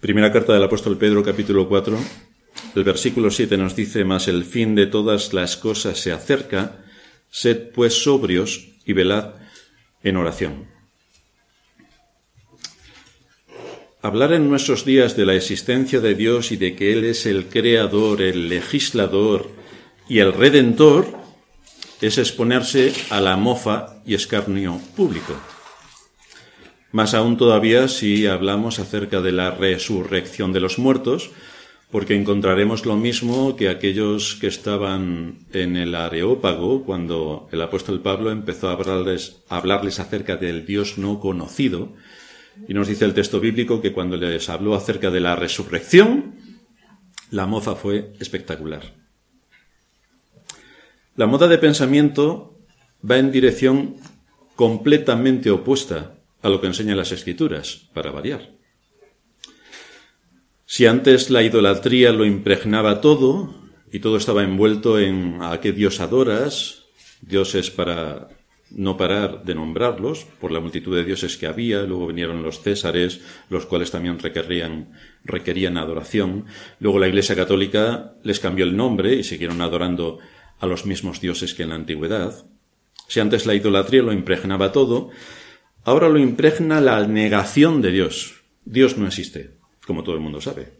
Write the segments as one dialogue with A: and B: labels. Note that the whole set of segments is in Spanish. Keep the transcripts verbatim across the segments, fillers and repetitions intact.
A: Primera carta del apóstol Pedro, capítulo cuatro, el versículo siete nos dice: mas el fin de todas las cosas se acerca, sed pues sobrios y velad en oración. Hablar en nuestros días de la existencia de Dios y de que Él es el creador, el legislador y el redentor es exponerse a la mofa y escarnio público. Más aún todavía si hablamos acerca de la resurrección de los muertos, porque encontraremos lo mismo que aquellos que estaban en el Areópago cuando el apóstol Pablo empezó a hablarles, a hablarles acerca del Dios no conocido. Y nos dice el texto bíblico que cuando les habló acerca de la resurrección, la mofa fue espectacular. La moda de pensamiento va en dirección completamente opuesta a lo que enseñan las Escrituras, para variar. Si antes la idolatría lo impregnaba todo, y todo estaba envuelto en a qué Dios adoras, dioses para no parar de nombrarlos, por la multitud de dioses que había, luego vinieron los césares, los cuales también requerían, requerían adoración, luego la Iglesia Católica les cambió el nombre y siguieron adorando a los mismos dioses que en la antigüedad. Si antes la idolatría lo impregnaba todo, ahora lo impregna la negación de Dios. Dios no existe, como todo el mundo sabe.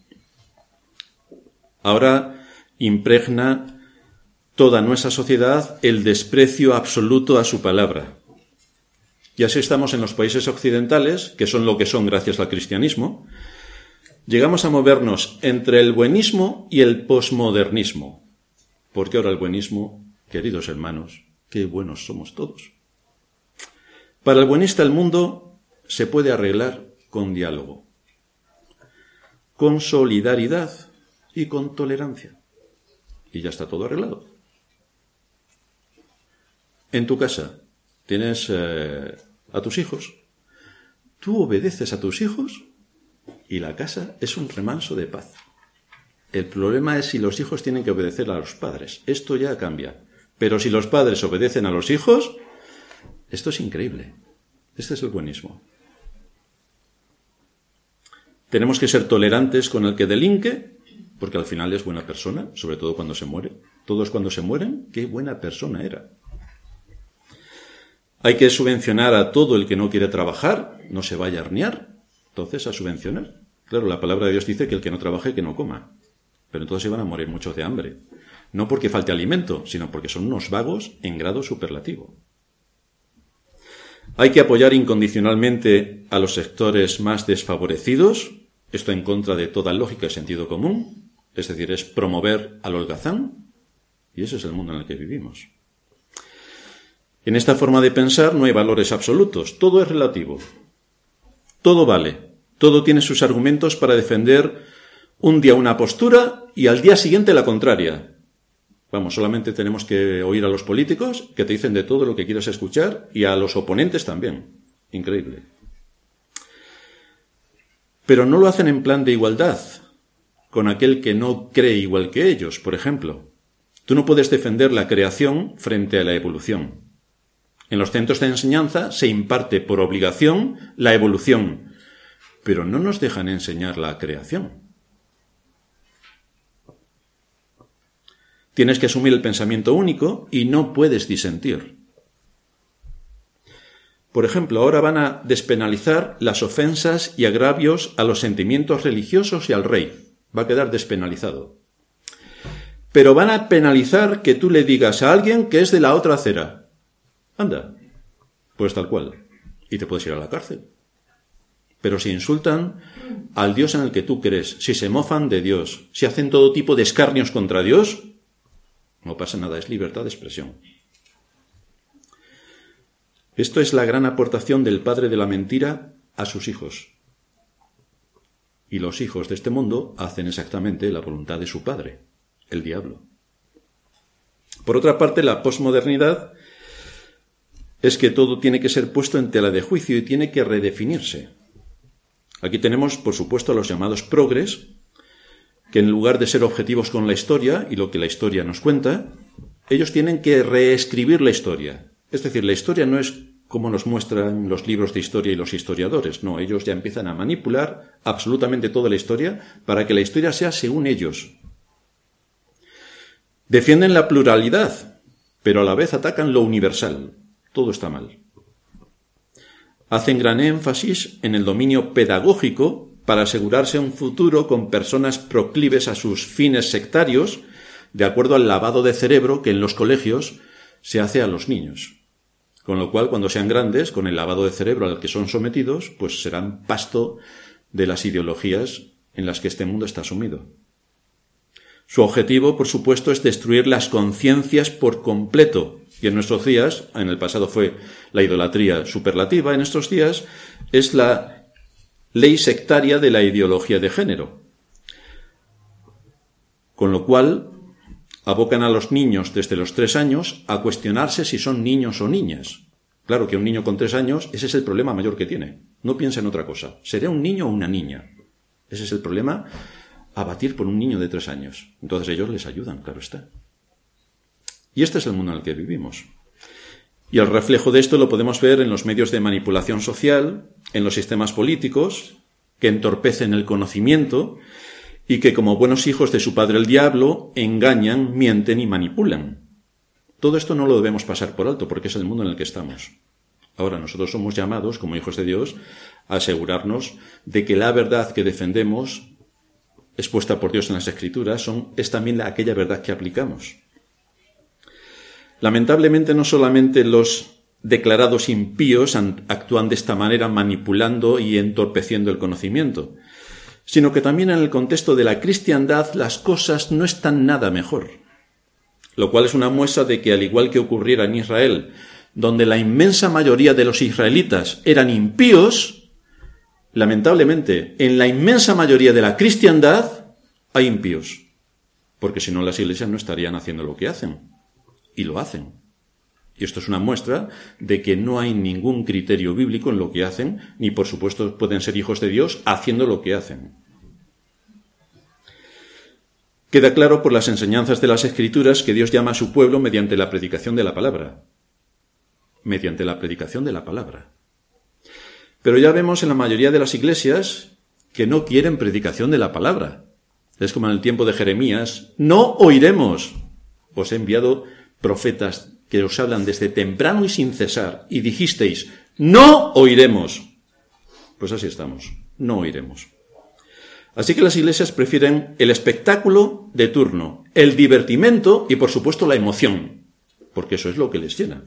A: Ahora impregna toda nuestra sociedad el desprecio absoluto a su palabra. Y así estamos en los países occidentales, que son lo que son gracias al cristianismo. Llegamos a movernos entre el buenismo y el posmodernismo. Porque ahora el buenismo, queridos hermanos, qué buenos somos todos. Para el buenista el mundo se puede arreglar con diálogo, con solidaridad y con tolerancia. Y ya está todo arreglado. En tu casa tienes eh, a tus hijos. Tú obedeces a tus hijos y la casa es un remanso de paz. El problema es si los hijos tienen que obedecer a los padres. Esto ya cambia. Pero si los padres obedecen a los hijos, esto es increíble. Este es el buenismo. Tenemos que ser tolerantes con el que delinque, porque al final es buena persona, sobre todo cuando se muere. Todos cuando se mueren, qué buena persona era. Hay que subvencionar a todo el que no quiere trabajar, no se vaya a herniar, entonces a subvencionar. Claro, la palabra de Dios dice que el que no trabaje, que no coma. Pero entonces se van a morir muchos de hambre. No porque falte alimento, sino porque son unos vagos en grado superlativo. Hay que apoyar incondicionalmente a los sectores más desfavorecidos, esto en contra de toda lógica y sentido común, es decir, es promover al holgazán, y ese es el mundo en el que vivimos. En esta forma de pensar no hay valores absolutos, todo es relativo, todo vale, todo tiene sus argumentos para defender un día una postura y al día siguiente la contraria. Vamos, solamente tenemos que oír a los políticos que te dicen de todo lo que quieras escuchar y a los oponentes también. Increíble. Pero no lo hacen en plan de igualdad con aquel que no cree igual que ellos, por ejemplo. Tú no puedes defender la creación frente a la evolución. En los centros de enseñanza se imparte por obligación la evolución, pero no nos dejan enseñar la creación. Tienes que asumir el pensamiento único y no puedes disentir. Por ejemplo, ahora van a despenalizar las ofensas y agravios a los sentimientos religiosos y al rey. Va a quedar despenalizado. Pero van a penalizar que tú le digas a alguien que es de la otra acera. Anda, pues tal cual. Y te puedes ir a la cárcel. Pero si insultan al Dios en el que tú crees, si se mofan de Dios, si hacen todo tipo de escarnios contra Dios, no pasa nada, es libertad de expresión. Esto es la gran aportación del padre de la mentira a sus hijos. Y los hijos de este mundo hacen exactamente la voluntad de su padre, el diablo. Por otra parte, la posmodernidad es que todo tiene que ser puesto en tela de juicio y tiene que redefinirse. Aquí tenemos, por supuesto, a los llamados progres, que en lugar de ser objetivos con la historia y lo que la historia nos cuenta, ellos tienen que reescribir la historia. Es decir, la historia no es como nos muestran los libros de historia y los historiadores. No, ellos ya empiezan a manipular absolutamente toda la historia para que la historia sea según ellos. Defienden la pluralidad, pero a la vez atacan lo universal. Todo está mal. Hacen gran énfasis en el dominio pedagógico para asegurarse un futuro con personas proclives a sus fines sectarios, de acuerdo al lavado de cerebro que en los colegios se hace a los niños. Con lo cual, cuando sean grandes, con el lavado de cerebro al que son sometidos, pues serán pasto de las ideologías en las que este mundo está sumido. Su objetivo, por supuesto, es destruir las conciencias por completo. Y en nuestros días, en el pasado fue la idolatría superlativa, en estos días es la ley sectaria de la ideología de género. Con lo cual, abocan a los niños desde los tres años a cuestionarse si son niños o niñas. Claro que un niño con tres años, ese es el problema mayor que tiene. No piensa en otra cosa. ¿Será un niño o una niña? Ese es el problema a batir por un niño de tres años. Entonces ellos les ayudan, claro está. Y este es el mundo en el que vivimos. Y el reflejo de esto lo podemos ver en los medios de manipulación social, en los sistemas políticos, que entorpecen el conocimiento y que, como buenos hijos de su padre el diablo, engañan, mienten y manipulan. Todo esto no lo debemos pasar por alto, porque es el mundo en el que estamos. Ahora, nosotros somos llamados, como hijos de Dios, a asegurarnos de que la verdad que defendemos, expuesta por Dios en las Escrituras, son, es también la, aquella verdad que aplicamos. Lamentablemente, no solamente los declarados impíos actúan de esta manera, manipulando y entorpeciendo el conocimiento, sino que también en el contexto de la cristiandad las cosas no están nada mejor. Lo cual es una muestra de que, al igual que ocurriera en Israel, donde la inmensa mayoría de los israelitas eran impíos, lamentablemente, en la inmensa mayoría de la cristiandad hay impíos, porque si no las iglesias no estarían haciendo lo que hacen, y lo hacen. Y esto es una muestra de que no hay ningún criterio bíblico en lo que hacen, ni por supuesto pueden ser hijos de Dios haciendo lo que hacen. Queda claro por las enseñanzas de las Escrituras que Dios llama a su pueblo mediante la predicación de la palabra. Mediante la predicación de la palabra. Pero ya vemos en la mayoría de las iglesias que no quieren predicación de la palabra. Es como en el tiempo de Jeremías: no oiremos. Os he enviado profetas que os hablan desde temprano y sin cesar, y dijisteis: no oiremos. Pues así estamos, no oiremos. Así que las iglesias prefieren el espectáculo de turno, el divertimento y, por supuesto, la emoción, porque eso es lo que les llena.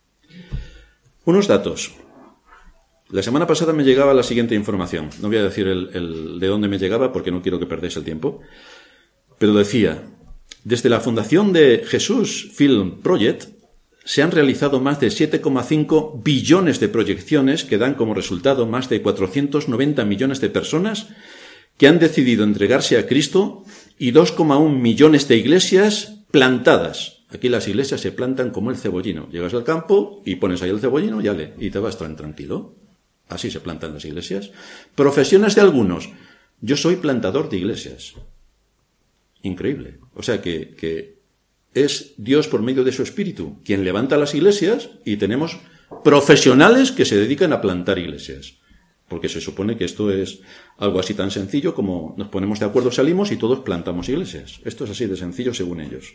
A: Unos datos. La semana pasada me llegaba la siguiente información. No voy a decir el, el de dónde me llegaba porque no quiero que perdáis el tiempo, pero decía: desde la fundación de Jesús Film Project se han realizado más de siete coma cinco billones de proyecciones que dan como resultado más de cuatrocientos noventa millones de personas que han decidido entregarse a Cristo y dos coma uno millones de iglesias plantadas. Aquí las iglesias se plantan como el cebollino. Llegas al campo y pones ahí el cebollino y, ale, y te vas tan tranquilo. Así se plantan las iglesias. Profesiones de algunos. Yo soy plantador de iglesias. Increíble. O sea que, que es Dios por medio de su Espíritu quien levanta las iglesias y tenemos profesionales que se dedican a plantar iglesias. Porque se supone que esto es algo así tan sencillo como nos ponemos de acuerdo, salimos y todos plantamos iglesias. Esto es así de sencillo según ellos.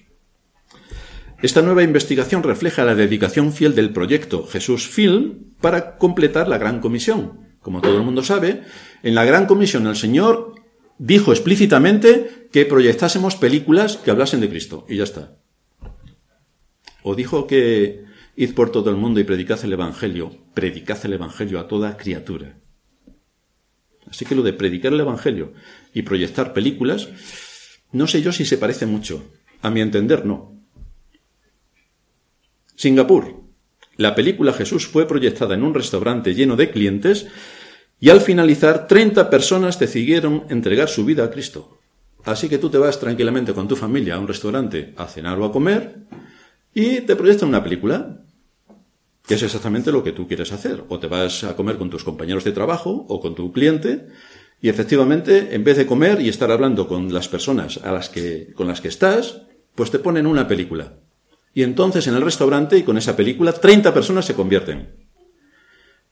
A: Esta nueva investigación refleja la dedicación fiel del proyecto Jesús Film para completar la Gran Comisión. Como todo el mundo sabe, en la Gran Comisión el Señor dijo explícitamente que proyectásemos películas que hablasen de Cristo, y ya está. O dijo que id por todo el mundo y predicad el Evangelio, predicad el Evangelio a toda criatura. Así que lo de predicar el Evangelio y proyectar películas, no sé yo si se parece mucho. A mi entender, no. Singapur. La película Jesús fue proyectada en un restaurante lleno de clientes y al finalizar treinta personas decidieron entregar su vida a Cristo. Así que tú te vas tranquilamente con tu familia a un restaurante a cenar o a comer y te proyectan una película, que es exactamente lo que tú quieres hacer. O te vas a comer con tus compañeros de trabajo o con tu cliente y efectivamente, en vez de comer y estar hablando con las personas a las que, con las que estás, pues te ponen una película. Y entonces en el restaurante y con esa película treinta personas se convierten.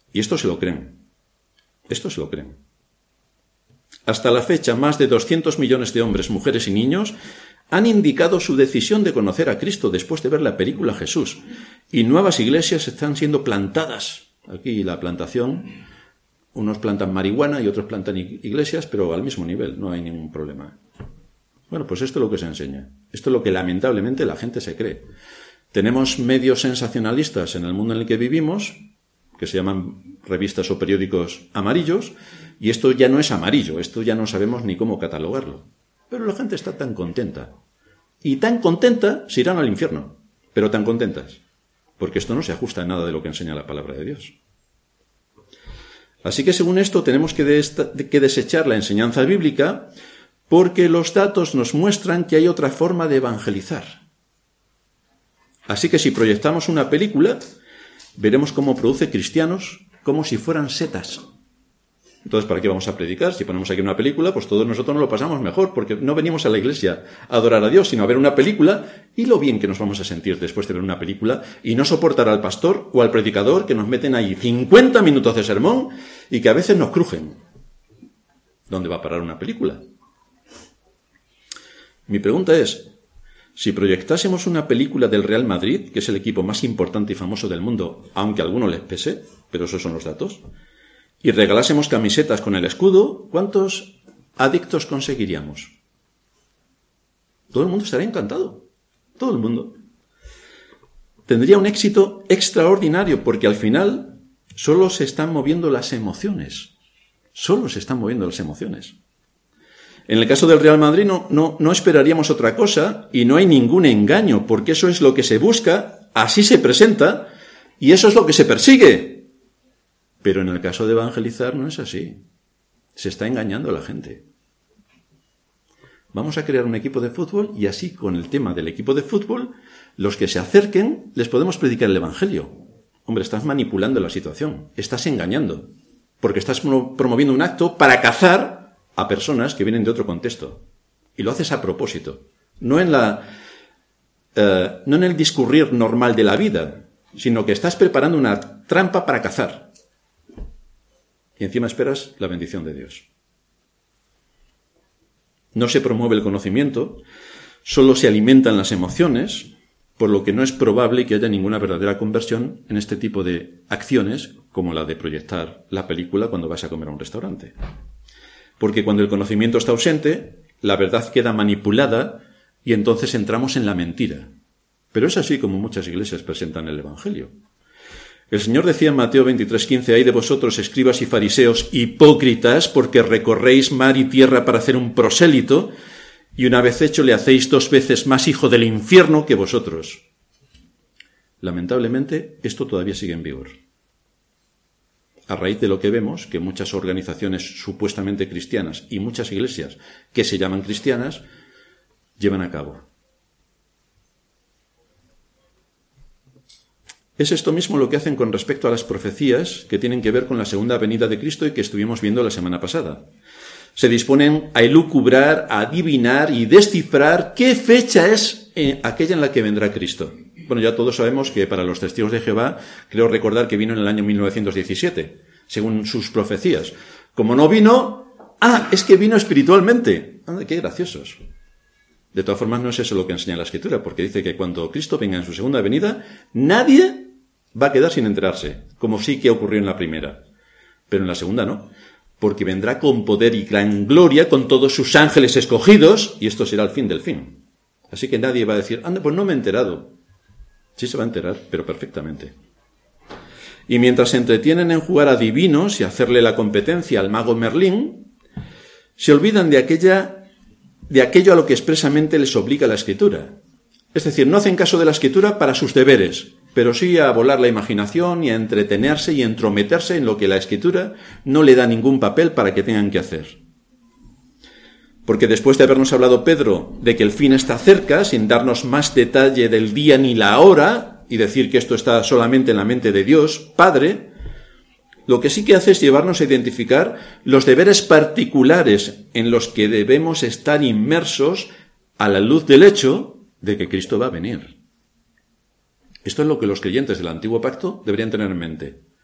A: Y esto se lo creen. Esto se lo creen. Hasta la fecha, más de doscientos millones de hombres, mujeres y niños han indicado su decisión de conocer a Cristo después de ver la película Jesús. Y nuevas iglesias están siendo plantadas. Aquí la plantación, unos plantan marihuana y otros plantan iglesias, pero al mismo nivel, no hay ningún problema. Bueno, pues esto es lo que se enseña. Esto es lo que lamentablemente la gente se cree. Tenemos medios sensacionalistas en el mundo en el que vivimos, que se llaman revistas o periódicos amarillos, y esto ya no es amarillo, esto ya no sabemos ni cómo catalogarlo. Pero la gente está tan contenta. Y tan contenta se irán al infierno, pero tan contentas, porque esto no se ajusta a nada de lo que enseña la palabra de Dios. Así que según esto tenemos que, de que desechar la enseñanza bíblica, porque los datos nos muestran que hay otra forma de evangelizar. Así que si proyectamos una película, veremos cómo produce cristianos como si fueran setas. Entonces, ¿para qué vamos a predicar? Si ponemos aquí una película, pues todos nosotros nos lo pasamos mejor, porque no venimos a la iglesia a adorar a Dios, sino a ver una película, y lo bien que nos vamos a sentir después de ver una película, y no soportar al pastor o al predicador que nos meten ahí cincuenta minutos de sermón y que a veces nos crujen. ¿Dónde va a parar una película? Mi pregunta es, si proyectásemos una película del Real Madrid, que es el equipo más importante y famoso del mundo, aunque a algunos les pese, pero esos son los datos, y regalásemos camisetas con el escudo, ¿cuántos adictos conseguiríamos? Todo el mundo estaría encantado. Todo el mundo. Tendría un éxito extraordinario, porque al final solo se están moviendo las emociones. Solo se están moviendo las emociones. En el caso del Real Madrid no, no, no esperaríamos otra cosa y no hay ningún engaño, porque eso es lo que se busca, así se presenta y eso es lo que se persigue. Pero en el caso de evangelizar no es así. Se está engañando a la gente. Vamos a crear un equipo de fútbol y así con el tema del equipo de fútbol, los que se acerquen les podemos predicar el evangelio. Hombre, estás manipulando la situación, estás engañando, porque estás promoviendo un acto para cazar a personas que vienen de otro contexto. Y lo haces a propósito. No en, la, eh, no en el discurrir normal de la vida, sino que estás preparando una trampa para cazar. Y encima esperas la bendición de Dios. No se promueve el conocimiento, solo se alimentan las emociones, por lo que no es probable que haya ninguna verdadera conversión en este tipo de acciones, como la de proyectar la película cuando vas a comer a un restaurante. Porque cuando el conocimiento está ausente, la verdad queda manipulada y entonces entramos en la mentira. Pero es así como muchas iglesias presentan el Evangelio. El Señor decía en Mateo veintitrés quince, «Ay de vosotros, escribas y fariseos, hipócritas, porque recorréis mar y tierra para hacer un prosélito, y una vez hecho le hacéis dos veces más hijo del infierno que vosotros». Lamentablemente, esto todavía sigue en vigor. A raíz de lo que vemos, que muchas organizaciones supuestamente cristianas y muchas iglesias que se llaman cristianas, llevan a cabo. Es esto mismo lo que hacen con respecto a las profecías que tienen que ver con la segunda venida de Cristo y que estuvimos viendo la semana pasada. Se disponen a elucubrar, a adivinar y descifrar qué fecha es aquella en la que vendrá Cristo. Bueno, ya todos sabemos que para los testigos de Jehová, creo recordar que vino en el año mil novecientos diecisiete, según sus profecías. Como no vino, ah, es que vino espiritualmente. ¡Ah, qué graciosos! De todas formas, no es eso lo que enseña la Escritura, porque dice que cuando Cristo venga en su segunda venida, nadie va a quedar sin enterarse, como sí que ocurrió en la primera. Pero en la segunda no, porque vendrá con poder y gran gloria, con todos sus ángeles escogidos, y esto será el fin del fin. Así que nadie va a decir, anda, pues no me he enterado. Sí se va a enterar, pero perfectamente. Y mientras se entretienen en jugar a divinos y hacerle la competencia al mago Merlín, se olvidan de aquella, de aquello a lo que expresamente les obliga la Escritura. Es decir, no hacen caso de la Escritura para sus deberes, pero sí a volar la imaginación y a entretenerse y entrometerse en lo que la Escritura no le da ningún papel para que tengan que hacer. Porque después de habernos hablado Pedro de que el fin está cerca, sin darnos más detalle del día ni la hora, y decir que esto está solamente en la mente de Dios, Padre, lo que sí que hace es llevarnos a identificar los deberes particulares en los que debemos estar inmersos a la luz del hecho de que Cristo va a venir. Esto es lo que los creyentes del Antiguo Pacto deberían tener en mente.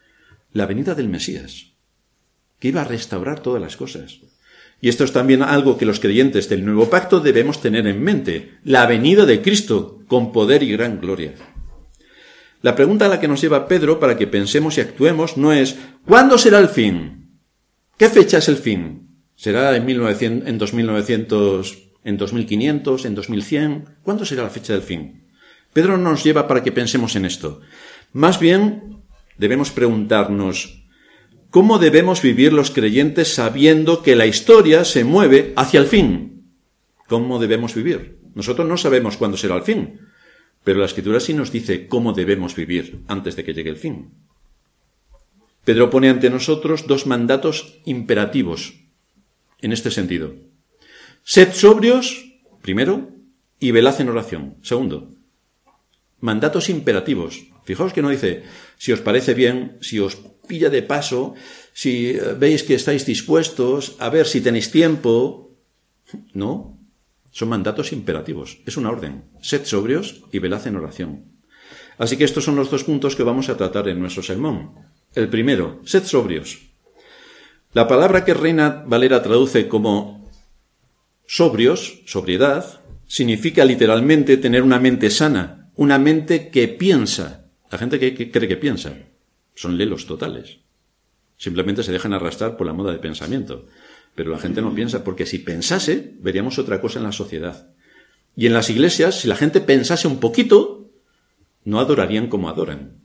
A: la venida del Mesías, que iba a restaurar todas las cosas. Y esto es también algo que los creyentes del Nuevo Pacto debemos tener en mente, la venida de Cristo con poder y gran gloria. La pregunta a la que nos lleva Pedro para que pensemos y actuemos no es ¿cuándo será el fin? ¿Qué fecha es el fin? ¿Será en, mil novecientos, en dos mil novecientos, en dos mil quinientos, en dos mil cien? ¿Cuándo será la fecha del fin? Pedro nos lleva para que pensemos en esto. Más bien, debemos preguntarnos ¿cómo debemos vivir los creyentes sabiendo que la historia se mueve hacia el fin? ¿Cómo debemos vivir? Nosotros no sabemos cuándo será el fin, pero la Escritura sí nos dice cómo debemos vivir antes de que llegue el fin. Pedro pone ante nosotros dos mandatos imperativos en este sentido. Sed sobrios, primero, y velad en oración, segundo. Mandatos imperativos. Fijaos que no dice, si os parece bien, si os pilla de paso, si veis que estáis dispuestos, a ver si tenéis tiempo. No, son mandatos imperativos. Es una orden. Sed sobrios y velad en oración. Así que estos son los dos puntos que vamos a tratar en nuestro sermón. El primero, sed sobrios. La palabra que Reina Valera traduce como sobrios, sobriedad, significa literalmente tener una mente sana, una mente que piensa. La gente que, que cree que piensa son lelos totales. Simplemente se dejan arrastrar por la moda de pensamiento. Pero la gente no piensa, porque si pensase, veríamos otra cosa en la sociedad. Y en las iglesias, si la gente pensase un poquito, no adorarían como adoran.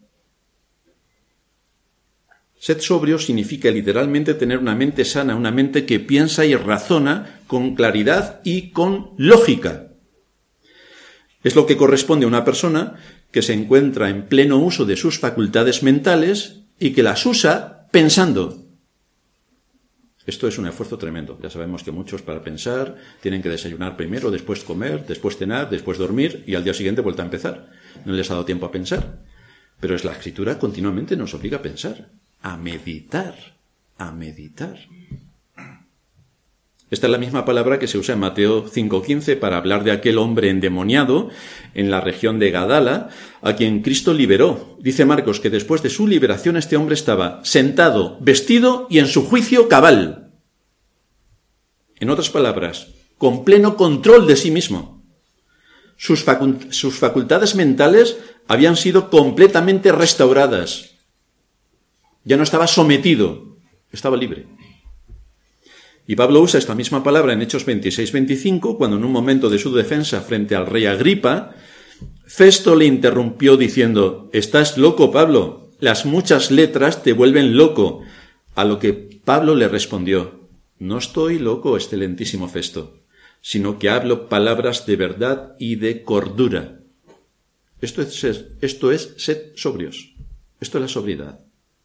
A: Sed sobrio significa literalmente tener una mente sana, una mente que piensa y razona con claridad y con lógica. Es lo que corresponde a una persona que se encuentra en pleno uso de sus facultades mentales y que las usa pensando. Esto es un esfuerzo tremendo. Ya sabemos que muchos para pensar tienen que desayunar primero, después comer, después cenar, después dormir y al día siguiente vuelta a empezar. No les ha dado tiempo a pensar. Pero es la Escritura continuamente nos obliga a pensar, a meditar, a meditar. Esta es la misma palabra que se usa en Mateo cinco quince para hablar de aquel hombre endemoniado en la región de Gadala, a quien Cristo liberó. Dice Marcos que después de su liberación este hombre estaba sentado, vestido y en su juicio cabal. En otras palabras, con pleno control de sí mismo. Sus, facult- sus facultades mentales habían sido completamente restauradas. Ya no estaba sometido, estaba libre. Y Pablo usa esta misma palabra en Hechos veintiséis veinticinco, cuando en un momento de su defensa frente al rey Agripa, Festo le interrumpió diciendo, «¿Estás loco, Pablo? Las muchas letras te vuelven loco». A lo que Pablo le respondió, «No estoy loco, excelentísimo Festo, sino que hablo palabras de verdad y de cordura». Esto es, esto es sed sobrios. Esto es la sobriedad.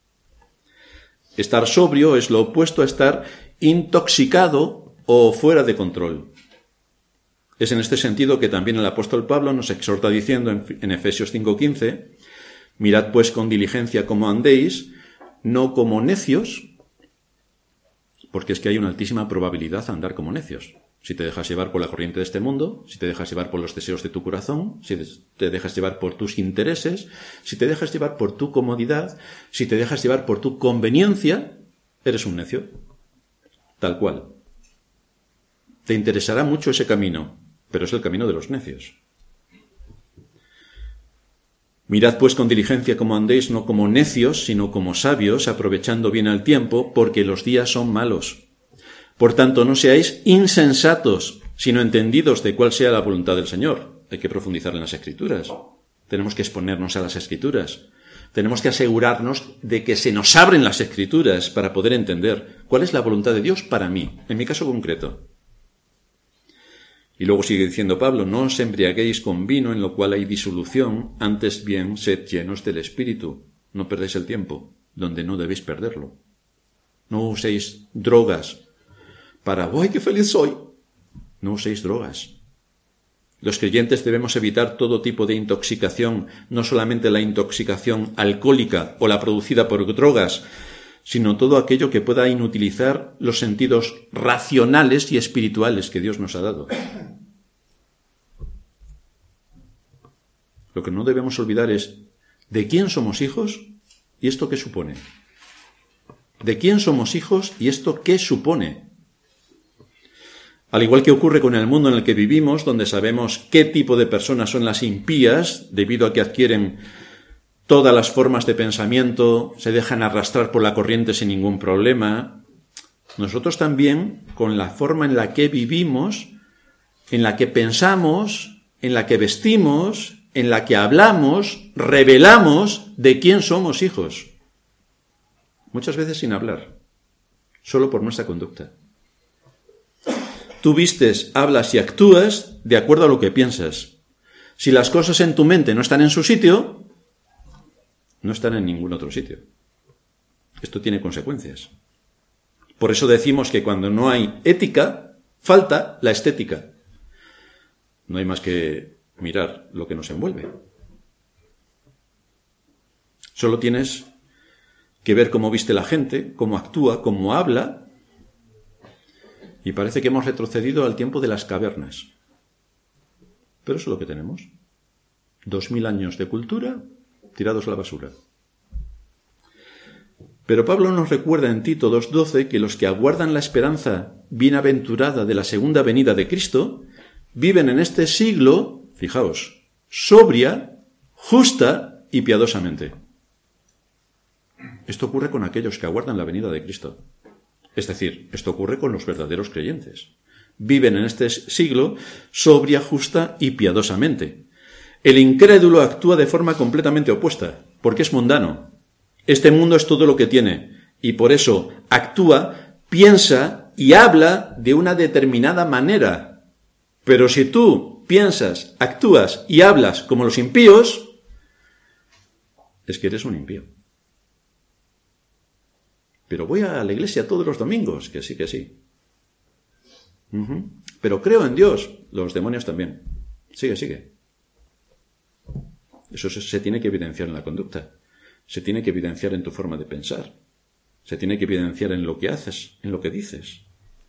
A: Estar sobrio es lo opuesto a estar intoxicado o fuera de control. Es en este sentido que también el apóstol Pablo nos exhorta diciendo en, en Efesios cinco quince, «Mirad pues con diligencia cómo andéis, no como necios», porque es que hay una altísima probabilidad a andar como necios. Si te dejas llevar por la corriente de este mundo, si te dejas llevar por los deseos de tu corazón, si te dejas llevar por tus intereses, si te dejas llevar por tu comodidad, si te dejas llevar por tu conveniencia, eres un necio. Tal cual. Te interesará mucho ese camino, pero es el camino de los necios. Mirad pues con diligencia cómo andéis, no como necios, sino como sabios, aprovechando bien el tiempo, porque los días son malos. Por tanto, no seáis insensatos, sino entendidos de cuál sea la voluntad del Señor. Hay que profundizar en las Escrituras. Tenemos que exponernos a las Escrituras. Tenemos que asegurarnos de que se nos abren las Escrituras para poder entender cuál es la voluntad de Dios para mí, en mi caso concreto. Y luego sigue diciendo Pablo, no os embriaguéis con vino en lo cual hay disolución, antes bien sed llenos del Espíritu. No perdéis el tiempo, donde no debéis perderlo. No uséis drogas para, ¡ay, qué feliz soy! No uséis drogas. Los creyentes debemos evitar todo tipo de intoxicación, no solamente la intoxicación alcohólica o la producida por drogas, sino todo aquello que pueda inutilizar los sentidos racionales y espirituales que Dios nos ha dado. Lo que no debemos olvidar es de quién somos hijos y esto qué supone. ¿De quién somos hijos y esto qué supone? Al igual que ocurre con el mundo en el que vivimos, donde sabemos qué tipo de personas son las impías, debido a que adquieren todas las formas de pensamiento, se dejan arrastrar por la corriente sin ningún problema, nosotros también, con la forma en la que vivimos, en la que pensamos, en la que vestimos, en la que hablamos, revelamos de quién somos hijos. Muchas veces sin hablar, solo por nuestra conducta. Tú vistes, hablas y actúas de acuerdo a lo que piensas. Si las cosas en tu mente no están en su sitio, no están en ningún otro sitio. Esto tiene consecuencias. Por eso decimos que cuando no hay ética, falta la estética. No hay más que mirar lo que nos envuelve. Solo tienes que ver cómo viste la gente, cómo actúa, cómo habla, y parece que hemos retrocedido al tiempo de las cavernas. Pero eso es lo que tenemos. Dos mil años de cultura tirados a la basura. Pero Pablo nos recuerda en Tito dos doce que los que aguardan la esperanza bienaventurada de la segunda venida de Cristo viven en este siglo, fijaos, sobria, justa y piadosamente. Esto ocurre con aquellos que aguardan la venida de Cristo. Es decir, esto ocurre con los verdaderos creyentes. Viven en este siglo sobria, justa y piadosamente. El incrédulo actúa de forma completamente opuesta, porque es mundano. Este mundo es todo lo que tiene, y por eso actúa, piensa y habla de una determinada manera. Pero si tú piensas, actúas y hablas como los impíos, es que eres un impío. Pero voy a la iglesia todos los domingos, que sí, que sí. Uh-huh. Pero creo en Dios, los demonios también. Sigue, sigue. Eso se, se tiene que evidenciar en la conducta. Se tiene que evidenciar en tu forma de pensar. Se tiene que evidenciar en lo que haces, en lo que dices.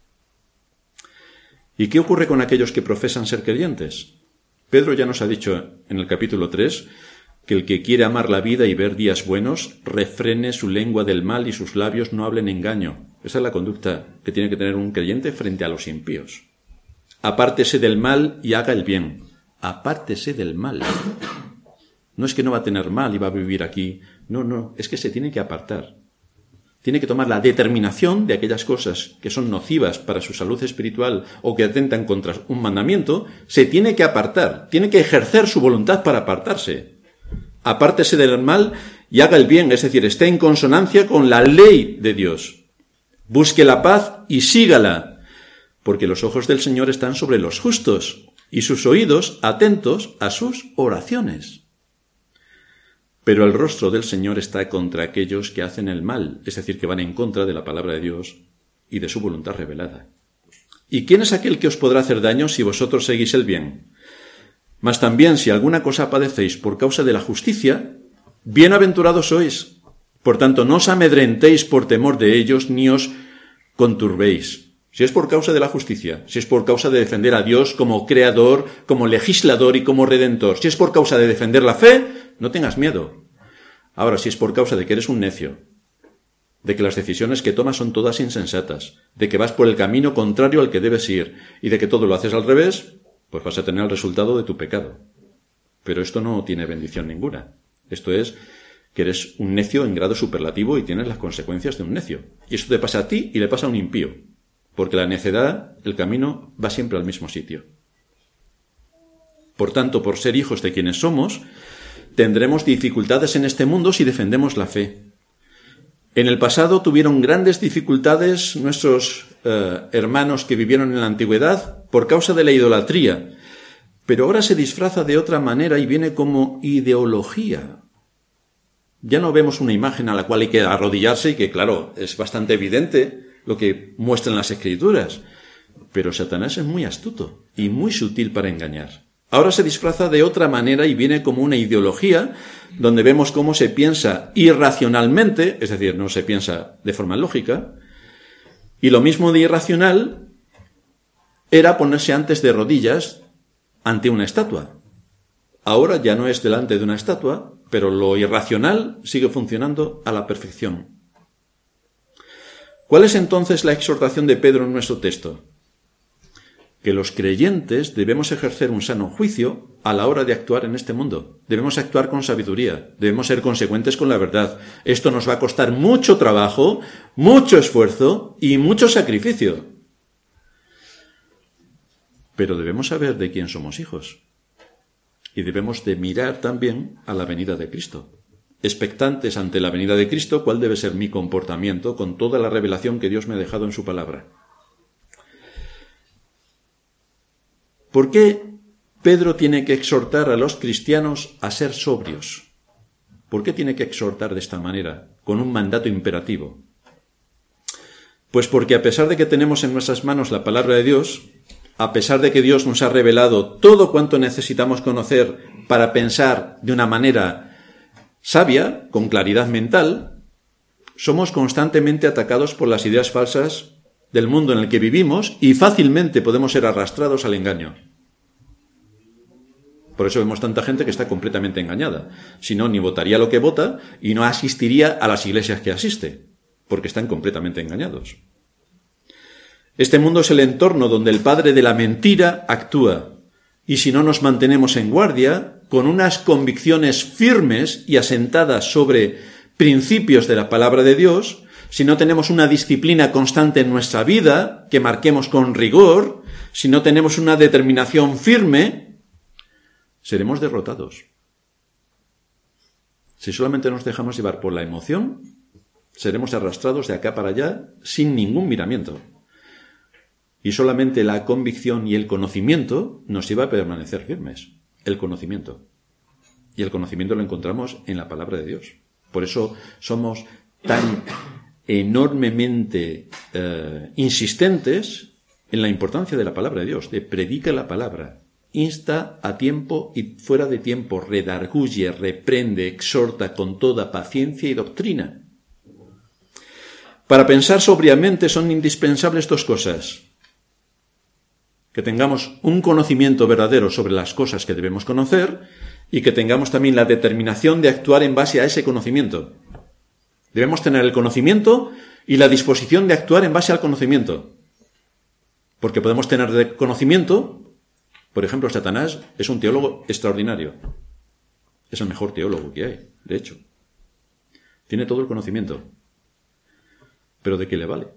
A: ¿Y qué ocurre con aquellos que profesan ser creyentes? Pedro ya nos ha dicho en el capítulo tres que el que quiere amar la vida y ver días buenos, refrene su lengua del mal y sus labios no hablen engaño. Esa es la conducta que tiene que tener un creyente frente a los impíos. Apártese del mal y haga el bien. Apártese del mal. No es que no va a tener mal y va a vivir aquí. No, no, es que se tiene que apartar. Tiene que tomar la determinación de aquellas cosas que son nocivas para su salud espiritual o que atentan contra un mandamiento. Se tiene que apartar. Tiene que ejercer su voluntad para apartarse. Apártese del mal y haga el bien, es decir, esté en consonancia con la ley de Dios. Busque la paz y sígala, porque los ojos del Señor están sobre los justos y sus oídos atentos a sus oraciones. Pero el rostro del Señor está contra aquellos que hacen el mal, es decir, que van en contra de la palabra de Dios y de su voluntad revelada. ¿Y quién es aquel que os podrá hacer daño si vosotros seguís el bien? Mas también si alguna cosa padecéis por causa de la justicia, bienaventurados sois. Por tanto, no os amedrentéis por temor de ellos, ni os conturbéis. Si es por causa de la justicia, si es por causa de defender a Dios como creador, como legislador y como redentor, si es por causa de defender la fe, no tengas miedo. Ahora, si es por causa de que eres un necio, de que las decisiones que tomas son todas insensatas, de que vas por el camino contrario al que debes ir, y de que todo lo haces al revés, pues vas a tener el resultado de tu pecado. Pero esto no tiene bendición ninguna. Esto es que eres un necio en grado superlativo y tienes las consecuencias de un necio. Y esto te pasa a ti y le pasa a un impío. Porque la necedad, el camino, va siempre al mismo sitio. Por tanto, por ser hijos de quienes somos, tendremos dificultades en este mundo si defendemos la fe. En el pasado tuvieron grandes dificultades nuestros eh, hermanos que vivieron en la antigüedad por causa de la idolatría, pero ahora se disfraza de otra manera y viene como ideología. Ya no vemos una imagen a la cual hay que arrodillarse y que, claro, es bastante evidente lo que muestran las Escrituras, pero Satanás es muy astuto y muy sutil para engañar. Ahora se disfraza de otra manera y viene como una ideología donde vemos cómo se piensa irracionalmente, es decir, no se piensa de forma lógica, y lo mismo de irracional era ponerse antes de rodillas ante una estatua. Ahora ya no es delante de una estatua, pero lo irracional sigue funcionando a la perfección. ¿Cuál es entonces la exhortación de Pedro en nuestro texto? Que los creyentes debemos ejercer un sano juicio a la hora de actuar en este mundo. Debemos actuar con sabiduría, debemos ser consecuentes con la verdad. Esto nos va a costar mucho trabajo, mucho esfuerzo y mucho sacrificio. Pero debemos saber de quién somos hijos. Y debemos de mirar también a la venida de Cristo. Expectantes ante la venida de Cristo, ¿cuál debe ser mi comportamiento con toda la revelación que Dios me ha dejado en su palabra? ¿Por qué Pedro tiene que exhortar a los cristianos a ser sobrios? ¿Por qué tiene que exhortar de esta manera, con un mandato imperativo? Pues porque a pesar de que tenemos en nuestras manos la palabra de Dios, a pesar de que Dios nos ha revelado todo cuanto necesitamos conocer para pensar de una manera sabia, con claridad mental, somos constantemente atacados por las ideas falsas del mundo en el que vivimos y fácilmente podemos ser arrastrados al engaño. Por eso vemos tanta gente que está completamente engañada. Si no, ni votaría lo que vota y no asistiría a las iglesias que asiste, porque están completamente engañados. Este mundo es el entorno donde el padre de la mentira actúa. Y si no nos mantenemos en guardia, con unas convicciones firmes y asentadas sobre principios de la palabra de Dios, si no tenemos una disciplina constante en nuestra vida, que marquemos con rigor, si no tenemos una determinación firme, seremos derrotados. Si solamente nos dejamos llevar por la emoción, seremos arrastrados de acá para allá sin ningún miramiento. Y solamente la convicción y el conocimiento nos lleva a permanecer firmes. El conocimiento. Y el conocimiento lo encontramos en la palabra de Dios. Por eso somos tan enormemente eh, insistentes en la importancia de la palabra de Dios, de predica la palabra, insta a tiempo y fuera de tiempo, redarguye, reprende, exhorta con toda paciencia y doctrina. Para pensar sobriamente son indispensables dos cosas: que tengamos un conocimiento verdadero sobre las cosas que debemos conocer y que tengamos también la determinación de actuar en base a ese conocimiento. Debemos tener el conocimiento y la disposición de actuar en base al conocimiento. Porque podemos tener de conocimiento, por ejemplo, Satanás es un teólogo extraordinario. Es el mejor teólogo que hay, de hecho. Tiene todo el conocimiento. Pero ¿de qué le vale?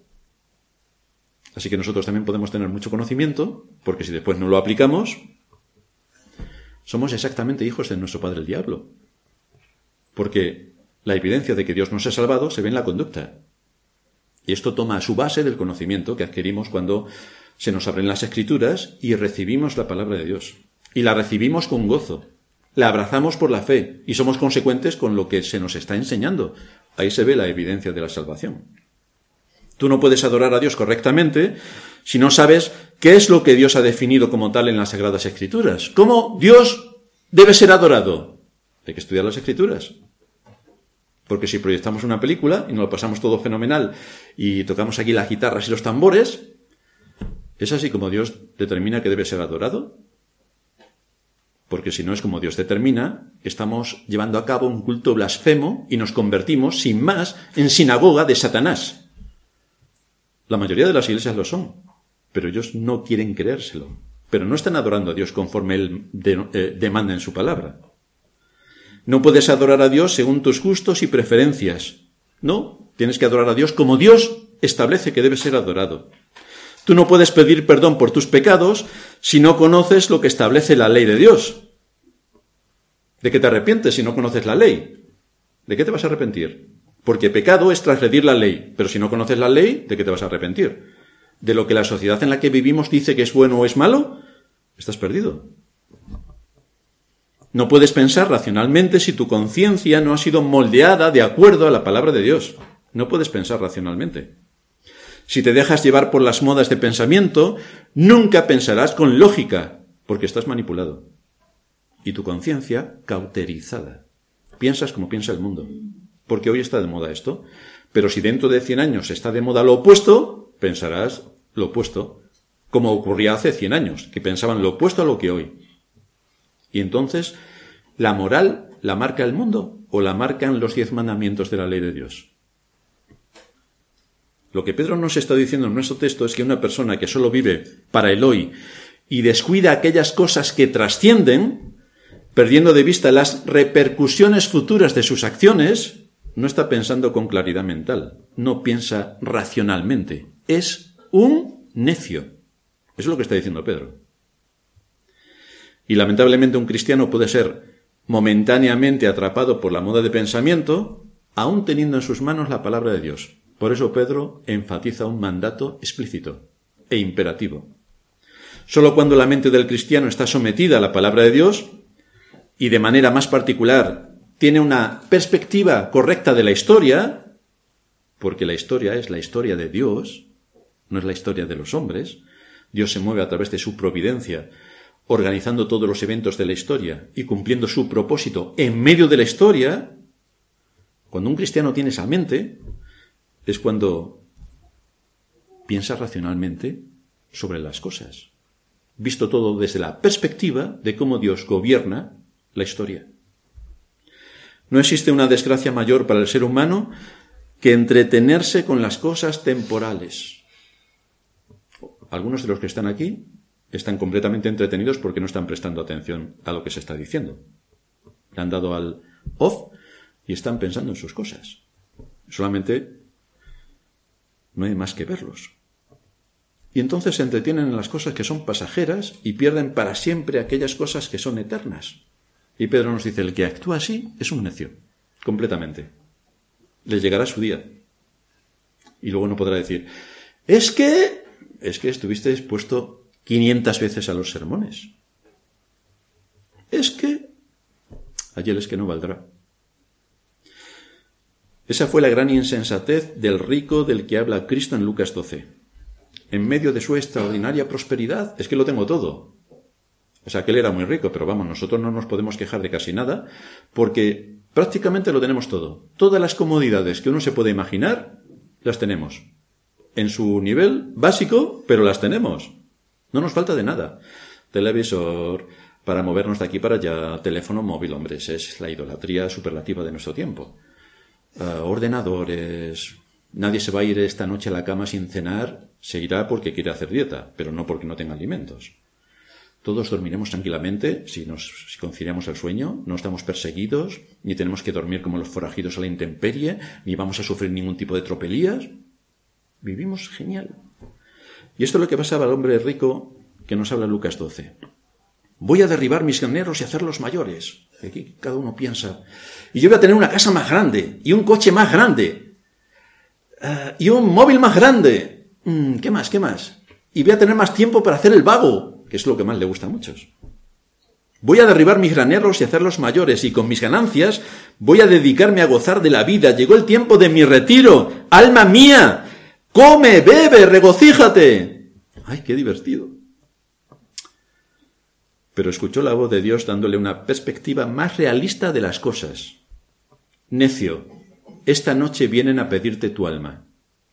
A: Así que nosotros también podemos tener mucho conocimiento, porque si después no lo aplicamos, somos exactamente hijos de nuestro padre el diablo. Porque la evidencia de que Dios nos ha salvado se ve en la conducta. Y esto toma a su base del conocimiento que adquirimos cuando se nos abren las Escrituras y recibimos la palabra de Dios. Y la recibimos con gozo. La abrazamos por la fe y somos consecuentes con lo que se nos está enseñando. Ahí se ve la evidencia de la salvación. Tú no puedes adorar a Dios correctamente si no sabes qué es lo que Dios ha definido como tal en las Sagradas Escrituras. ¿Cómo Dios debe ser adorado? Hay que estudiar las Escrituras. Porque si proyectamos una película y nos lo pasamos todo fenomenal y tocamos aquí las guitarras y los tambores, ¿es así como Dios determina que debe ser adorado? Porque si no es como Dios determina, estamos llevando a cabo un culto blasfemo y nos convertimos, sin más, en sinagoga de Satanás. La mayoría de las iglesias lo son, pero ellos no quieren creérselo. Pero no están adorando a Dios conforme Él de, eh, demanda en su palabra. No puedes adorar a Dios según tus gustos y preferencias. No, tienes que adorar a Dios como Dios establece que debe ser adorado. Tú no puedes pedir perdón por tus pecados si no conoces lo que establece la ley de Dios. ¿De qué te arrepientes si no conoces la ley? ¿De qué te vas a arrepentir? Porque pecado es transgredir la ley, pero si no conoces la ley, ¿de qué te vas a arrepentir? ¿De lo que la sociedad en la que vivimos dice que es bueno o es malo? Estás perdido. No puedes pensar racionalmente si tu conciencia no ha sido moldeada de acuerdo a la palabra de Dios. No puedes pensar racionalmente. Si te dejas llevar por las modas de pensamiento, nunca pensarás con lógica, porque estás manipulado. Y tu conciencia cauterizada. Piensas como piensa el mundo. Porque hoy está de moda esto. Pero si dentro de cien años está de moda lo opuesto, pensarás lo opuesto. Como ocurría hace cien años, que pensaban lo opuesto a lo que hoy. Y entonces, ¿la moral la marca el mundo o la marcan los diez mandamientos de la ley de Dios? Lo que Pedro nos está diciendo en nuestro texto es que una persona que solo vive para el hoy y descuida aquellas cosas que trascienden, perdiendo de vista las repercusiones futuras de sus acciones, no está pensando con claridad mental, no piensa racionalmente. Es un necio. Eso es lo que está diciendo Pedro. Y lamentablemente un cristiano puede ser momentáneamente atrapado por la moda de pensamiento, aún teniendo en sus manos la palabra de Dios. Por eso Pedro enfatiza un mandato explícito e imperativo. Solo cuando la mente del cristiano está sometida a la palabra de Dios, y de manera más particular tiene una perspectiva correcta de la historia, porque la historia es la historia de Dios, no es la historia de los hombres. Dios se mueve a través de su providencia, organizando todos los eventos de la historia y cumpliendo su propósito en medio de la historia. Cuando un cristiano tiene esa mente, es cuando piensa racionalmente sobre las cosas, visto todo desde la perspectiva de cómo Dios gobierna la historia. No existe una desgracia mayor para el ser humano que entretenerse con las cosas temporales. Algunos de los que están aquí están completamente entretenidos porque no están prestando atención a lo que se está diciendo. Le han dado al off y están pensando en sus cosas. Solamente no hay más que verlos. Y entonces se entretienen en las cosas que son pasajeras y pierden para siempre aquellas cosas que son eternas. Y Pedro nos dice, el que actúa así es un necio, completamente. Le llegará su día. Y luego no podrá decir, es que, es que estuviste expuesto quinientas veces a los sermones. Es que, ayer es que no valdrá. Esa fue la gran insensatez del rico del que habla Cristo en Lucas doce. En medio de su extraordinaria prosperidad, es que lo tengo todo. O sea, que él era muy rico, pero vamos, nosotros no nos podemos quejar de casi nada, porque prácticamente lo tenemos todo. Todas las comodidades que uno se puede imaginar, las tenemos. En su nivel básico, pero las tenemos. No nos falta de nada. Televisor, para movernos de aquí para allá, teléfono móvil, hombre, es la idolatría superlativa de nuestro tiempo. Uh, ordenadores. Nadie se va a ir esta noche a la cama sin cenar, se irá porque quiere hacer dieta, pero no porque no tenga alimentos. Todos dormiremos tranquilamente si nos si conciliamos el sueño, no estamos perseguidos, ni tenemos que dormir como los forajidos a la intemperie, ni vamos a sufrir ningún tipo de tropelías. Vivimos genial. Y esto es lo que pasaba al hombre rico que nos habla Lucas doce. Voy a derribar mis graneros y hacerlos mayores. Aquí cada uno piensa. Y yo voy a tener una casa más grande, y un coche más grande, uh, y un móvil más grande. Mm, ¿Qué más? ¿Qué más? Y voy a tener más tiempo para hacer el vago, que es lo que más le gusta a muchos. Voy a derribar mis graneros y hacerlos mayores, y con mis ganancias voy a dedicarme a gozar de la vida. Llegó el tiempo de mi retiro. ¡Alma mía! ¡Come, bebe, regocíjate! ¡Ay, qué divertido! Pero escuchó la voz de Dios dándole una perspectiva más realista de las cosas. Necio, esta noche vienen a pedirte tu alma.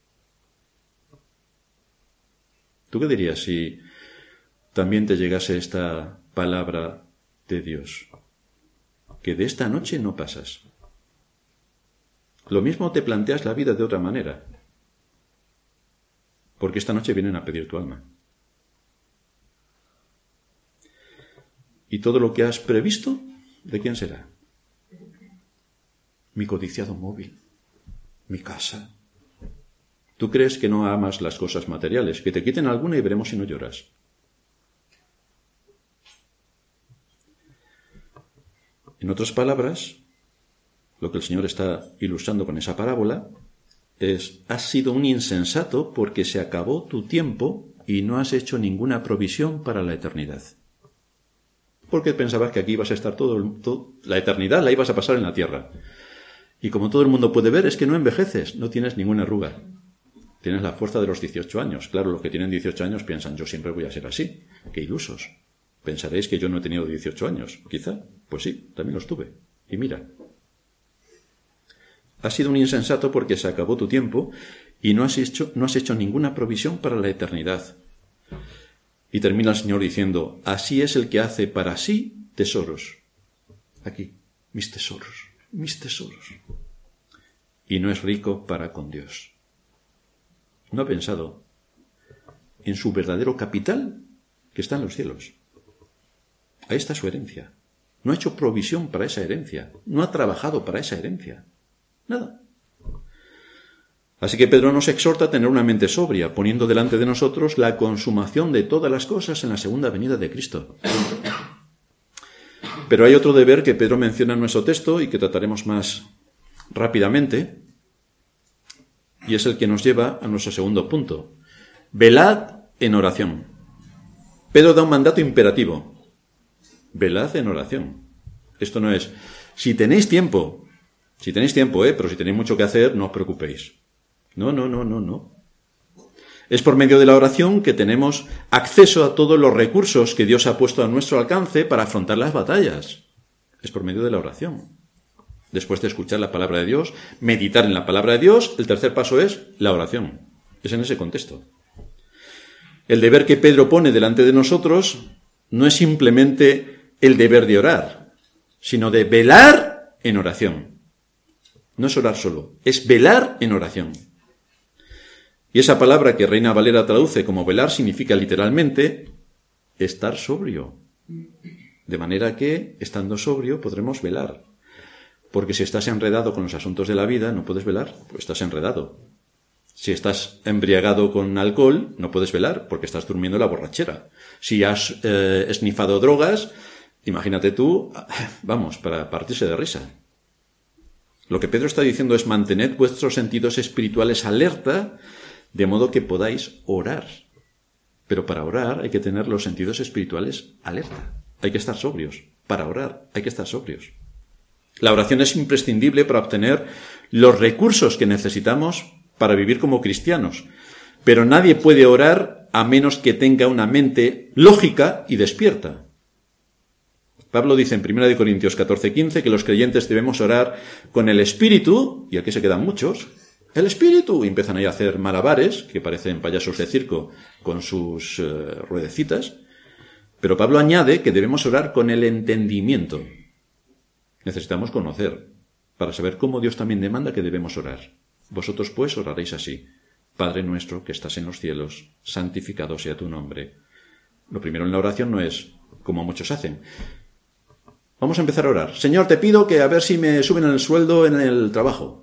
A: ¿Tú qué dirías si también te llegase esta palabra de Dios? Que de esta noche no pasas. Lo mismo te planteas la vida de otra manera. Porque esta noche vienen a pedir tu alma. ¿Y todo lo que has previsto, de quién será? Mi codiciado móvil, mi casa. ¿Tú crees que no amas las cosas materiales? Que te quiten alguna y veremos si no lloras. En otras palabras, lo que el Señor está ilustrando con esa parábola es, has sido un insensato porque se acabó tu tiempo y no has hecho ninguna provisión para la eternidad. Porque pensabas que aquí ibas a estar todo, todo, la eternidad la ibas a pasar en la tierra. Y como todo el mundo puede ver, es que no envejeces, no tienes ninguna arruga. Tienes la fuerza de los dieciocho años. Claro, los que tienen dieciocho años piensan, yo siempre voy a ser así. ¡Qué ilusos! Pensaréis que yo no he tenido dieciocho años. Quizá, pues sí, también los tuve. Y mira, has sido un insensato porque se acabó tu tiempo y no has hecho, no has hecho ninguna provisión para la eternidad. Y termina el Señor diciendo, así es el que hace para sí tesoros. Aquí, mis tesoros, mis tesoros. Y no es rico para con Dios. No ha pensado en su verdadero capital, que está en los cielos. Ahí está su herencia. No ha hecho provisión para esa herencia. No ha trabajado para esa herencia. Nada. Así que Pedro nos exhorta a tener una mente sobria, poniendo delante de nosotros la consumación de todas las cosas en la segunda venida de Cristo. Pero hay otro deber que Pedro menciona en nuestro texto y que trataremos más rápidamente, y es el que nos lleva a nuestro segundo punto. Velad en oración. Pedro da un mandato imperativo. Velad en oración. Esto no es, si tenéis tiempo, si tenéis tiempo, ¿eh? Pero si tenéis mucho que hacer, no os preocupéis. No, no, no, no, no. Es por medio de la oración que tenemos acceso a todos los recursos que Dios ha puesto a nuestro alcance para afrontar las batallas. Es por medio de la oración. Después de escuchar la palabra de Dios, meditar en la palabra de Dios, el tercer paso es la oración. Es en ese contexto. El deber que Pedro pone delante de nosotros no es simplemente el deber de orar, sino de velar en oración. No es orar solo, es velar en oración. Y esa palabra que Reina Valera traduce como velar significa literalmente estar sobrio. De manera que, estando sobrio, podremos velar. Porque si estás enredado con los asuntos de la vida, no puedes velar, pues estás enredado. Si estás embriagado con alcohol, no puedes velar, porque estás durmiendo en la borrachera. Si has eh, esnifado drogas, imagínate tú, vamos, para partirse de risa. Lo que Pedro está diciendo es mantened vuestros sentidos espirituales alerta, de modo que podáis orar. Pero para orar hay que tener los sentidos espirituales alerta. Hay que estar sobrios. Para orar hay que estar sobrios. La oración es imprescindible para obtener los recursos que necesitamos para vivir como cristianos. Pero nadie puede orar a menos que tenga una mente lógica y despierta. Pablo dice en primera de Corintios catorce quince que los creyentes debemos orar con el espíritu, y aquí se quedan muchos, el espíritu, y empiezan ahí a hacer malabares, que parecen payasos de circo con sus uh, ruedecitas, pero Pablo añade que debemos orar con el entendimiento. Necesitamos conocer, para saber cómo Dios también demanda que debemos orar. Vosotros pues oraréis así: Padre nuestro que estás en los cielos, santificado sea tu nombre. Lo primero en la oración no es como muchos hacen. Vamos a empezar a orar. Señor, te pido que a ver si me suben el sueldo en el trabajo.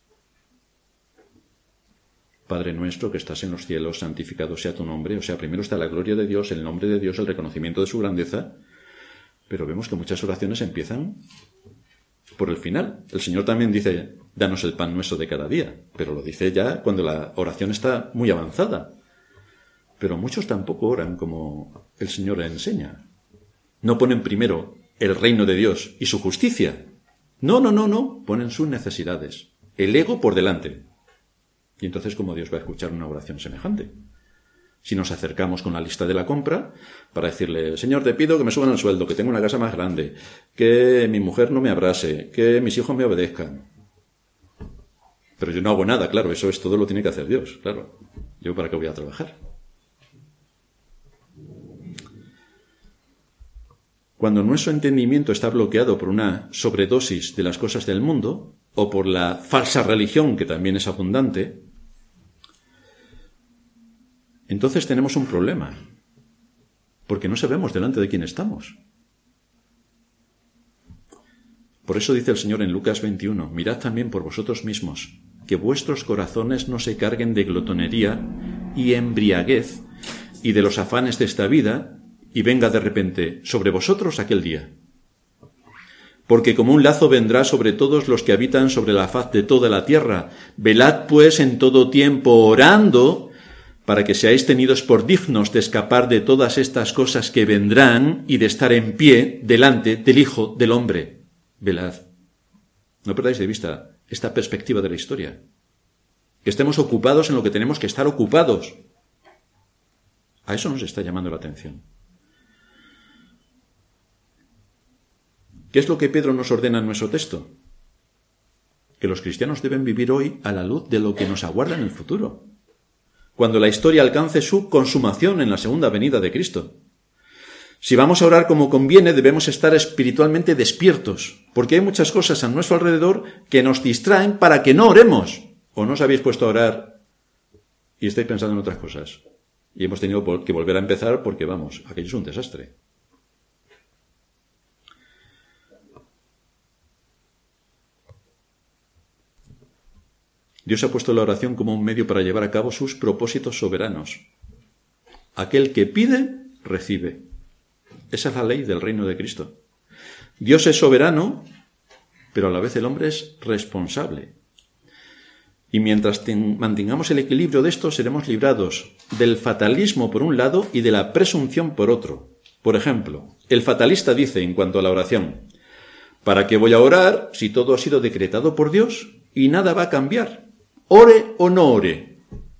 A: Padre nuestro que estás en los cielos, santificado sea tu nombre. O sea, primero está la gloria de Dios, el nombre de Dios, el reconocimiento de su grandeza. Pero vemos que muchas oraciones empiezan por el final. El Señor también dice, danos el pan nuestro de cada día. Pero lo dice ya cuando la oración está muy avanzada. Pero muchos tampoco oran como el Señor le enseña. No ponen primero el reino de Dios y su justicia. No, no, no, no. Ponen sus necesidades. El ego por delante. Y entonces, ¿cómo Dios va a escuchar una oración semejante? Si nos acercamos con la lista de la compra para decirle, Señor, te pido que me suban el sueldo, que tenga una casa más grande, que mi mujer no me abrase, que mis hijos me obedezcan. Pero yo no hago nada, claro, eso es todo lo tiene que hacer Dios, claro. ¿Yo para qué voy a trabajar? Cuando nuestro entendimiento está bloqueado por una sobredosis de las cosas del mundo, o por la falsa religión, que también es abundante, entonces tenemos un problema, porque no sabemos delante de quién estamos. Por eso dice el Señor en Lucas veintiuno, mirad también por vosotros mismos, que vuestros corazones no se carguen de glotonería y embriaguez y de los afanes de esta vida, y venga de repente sobre vosotros aquel día. Porque como un lazo vendrá sobre todos los que habitan sobre la faz de toda la tierra. Velad pues en todo tiempo orando, para que seáis tenidos por dignos de escapar de todas estas cosas que vendrán y de estar en pie delante del Hijo del Hombre. Velad. No perdáis de vista esta perspectiva de la historia. Que estemos ocupados en lo que tenemos que estar ocupados. A eso nos está llamando la atención. ¿Qué es lo que Pedro nos ordena en nuestro texto? Que los cristianos deben vivir hoy a la luz de lo que nos aguarda en el futuro, cuando la historia alcance su consumación en la segunda venida de Cristo. Si vamos a orar como conviene, debemos estar espiritualmente despiertos, porque hay muchas cosas a nuestro alrededor que nos distraen para que no oremos. ¿O no os habéis puesto a orar y estáis pensando en otras cosas. Y hemos tenido que volver a empezar porque, vamos, aquello es un desastre. Dios ha puesto la oración como un medio para llevar a cabo sus propósitos soberanos. Aquel que pide, recibe. Esa es la ley del reino de Cristo. Dios es soberano, pero a la vez el hombre es responsable. Y mientras ten, mantengamos el equilibrio de esto, seremos librados del fatalismo por un lado y de la presunción por otro. Por ejemplo, el fatalista dice en cuanto a la oración: ¿para qué voy a orar si todo ha sido decretado por Dios y nada va a cambiar? Ore o no ore.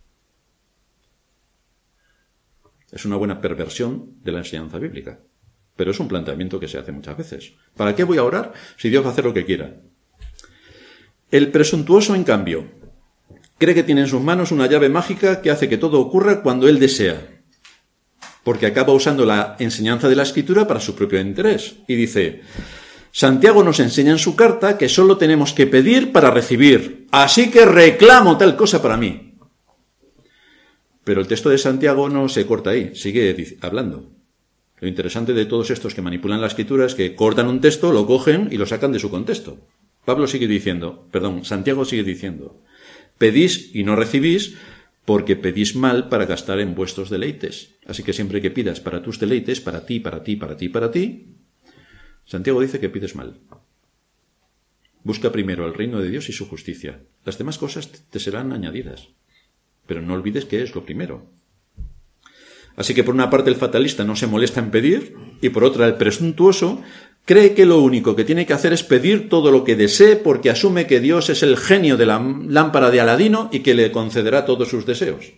A: Es una buena perversión de la enseñanza bíblica, pero es un planteamiento que se hace muchas veces. ¿Para qué voy a orar si Dios va a hacer lo que quiera? El presuntuoso, en cambio, cree que tiene en sus manos una llave mágica que hace que todo ocurra cuando él desea, porque acaba usando la enseñanza de la Escritura para su propio interés. Y dice: Santiago nos enseña en su carta que solo tenemos que pedir para recibir, así que reclamo tal cosa para mí. Pero el texto de Santiago no se corta ahí, sigue hablando. Lo interesante de todos estos que manipulan la Escritura es que cortan un texto, lo cogen y lo sacan de su contexto. Pablo sigue diciendo, perdón, Santiago sigue diciendo: pedís y no recibís porque pedís mal para gastar en vuestros deleites. Así que siempre que pidas para tus deleites, para ti, para ti, para ti, para ti, Santiago dice que pides mal. Busca primero el reino de Dios y su justicia. Las demás cosas te serán añadidas. Pero no olvides que es lo primero. Así que por una parte el fatalista no se molesta en pedir, y por otra el presuntuoso cree que lo único que tiene que hacer es pedir todo lo que desee, porque asume que Dios es el genio de la lámpara de Aladino y que le concederá todos sus deseos.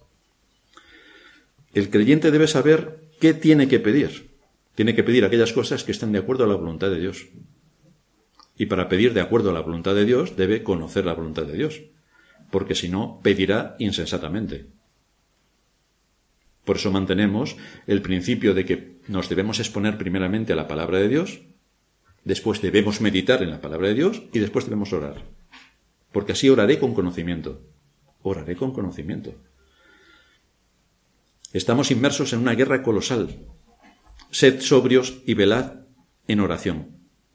A: El creyente debe saber qué tiene que pedir. Tiene que pedir aquellas cosas que estén de acuerdo a la voluntad de Dios. Y para pedir de acuerdo a la voluntad de Dios debe conocer la voluntad de Dios, porque si no, pedirá insensatamente. Por eso mantenemos el principio de que nos debemos exponer primeramente a la palabra de Dios, después debemos meditar en la palabra de Dios y después debemos orar. Porque así oraré con conocimiento. Oraré con conocimiento. Estamos inmersos en una guerra colosal. Sed sobrios y velad en oración.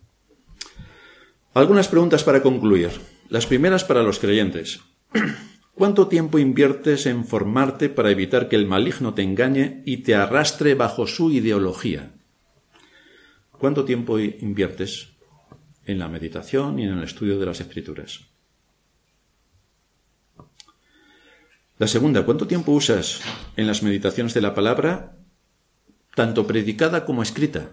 A: Algunas preguntas para concluir. Las primeras para los creyentes. ¿Cuánto tiempo inviertes en formarte para evitar que el maligno te engañe y te arrastre bajo su ideología? ¿Cuánto tiempo inviertes en la meditación y en el estudio de las Escrituras? La segunda, ¿cuánto tiempo usas en las meditaciones de la palabra, tanto predicada como escrita?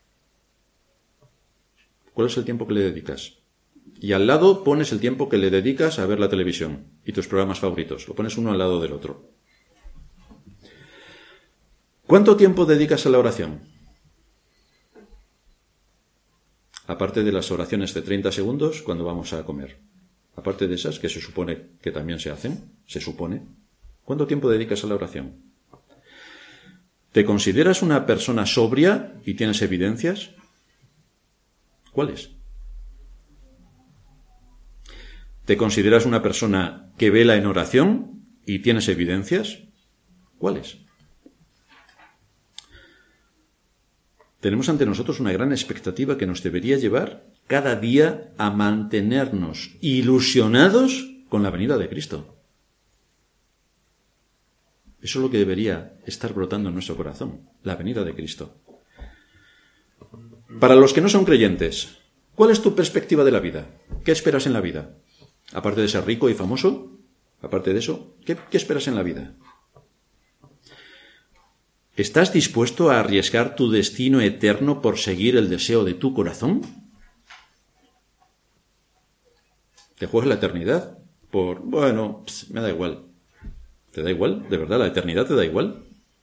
A: ¿Cuál es el tiempo que le dedicas? Y al lado pones el tiempo que le dedicas a ver la televisión y tus programas favoritos. Lo pones uno al lado del otro. ¿Cuánto tiempo dedicas a la oración? Aparte de las oraciones de treinta segundos cuando vamos a comer. Aparte de esas que se supone que también se hacen, se supone. ¿Cuánto tiempo dedicas a la oración? ¿Te consideras una persona sobria y tienes evidencias? ¿Cuáles? ¿Te consideras una persona que vela en oración y tienes evidencias? ¿Cuáles? Tenemos ante nosotros una gran expectativa que nos debería llevar cada día a mantenernos ilusionados con la venida de Cristo. Eso es lo que debería estar brotando en nuestro corazón, la venida de Cristo. Para los que no son creyentes, ¿cuál es tu perspectiva de la vida? ¿Qué esperas en la vida? Aparte de ser rico y famoso, aparte de eso, ¿qué, qué esperas en la vida? ¿Estás dispuesto a arriesgar tu destino eterno por seguir el deseo de tu corazón? ¿Te juegas la eternidad? Por, bueno, pss, me da igual. ¿Te da igual? ¿De verdad la eternidad te da igual?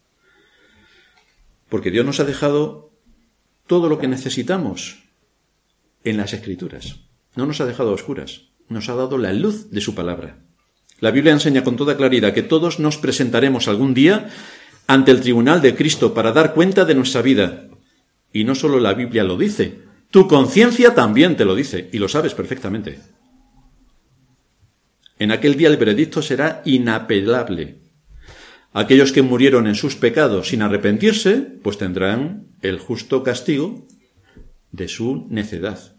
A: Porque Dios nos ha dejado todo lo que necesitamos en las Escrituras. No nos ha dejado a oscuras. Nos ha dado la luz de su palabra. La Biblia enseña con toda claridad que todos nos presentaremos algún día ante el tribunal de Cristo para dar cuenta de nuestra vida. Y no solo la Biblia lo dice, tu conciencia también te lo dice, y lo sabes perfectamente. En aquel día el veredicto será inapelable. Aquellos que murieron en sus pecados sin arrepentirse, pues tendrán el justo castigo de su necedad.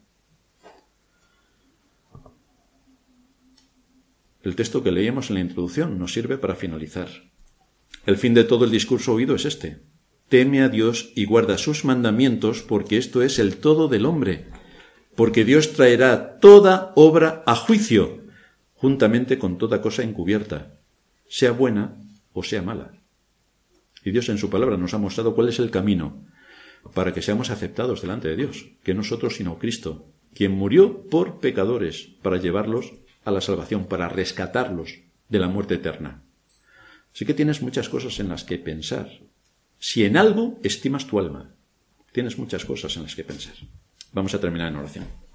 A: El texto que leíamos en la introducción nos sirve para finalizar. El fin de todo el discurso oído es este: teme a Dios y guarda sus mandamientos, porque esto es el todo del hombre, porque Dios traerá toda obra a juicio, juntamente con toda cosa encubierta, sea buena o sea mala. Y Dios en su palabra nos ha mostrado cuál es el camino para que seamos aceptados delante de Dios, que nosotros sino Cristo, quien murió por pecadores para llevarlos a la salvación, para rescatarlos de la muerte eterna. Así que tienes muchas cosas en las que pensar. Si en algo estimas tu alma, tienes muchas cosas en las que pensar. Vamos a terminar en oración.